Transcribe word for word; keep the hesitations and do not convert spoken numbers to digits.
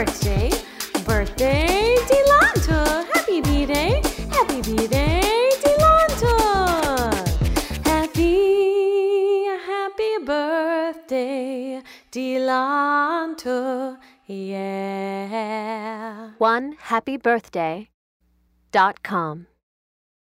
birthday. Birthday, Delanto. Happy B-Day. Happy B-Day, Delanto. Happy, happy birthday, Delanto. Yeah. one happy birthday dot com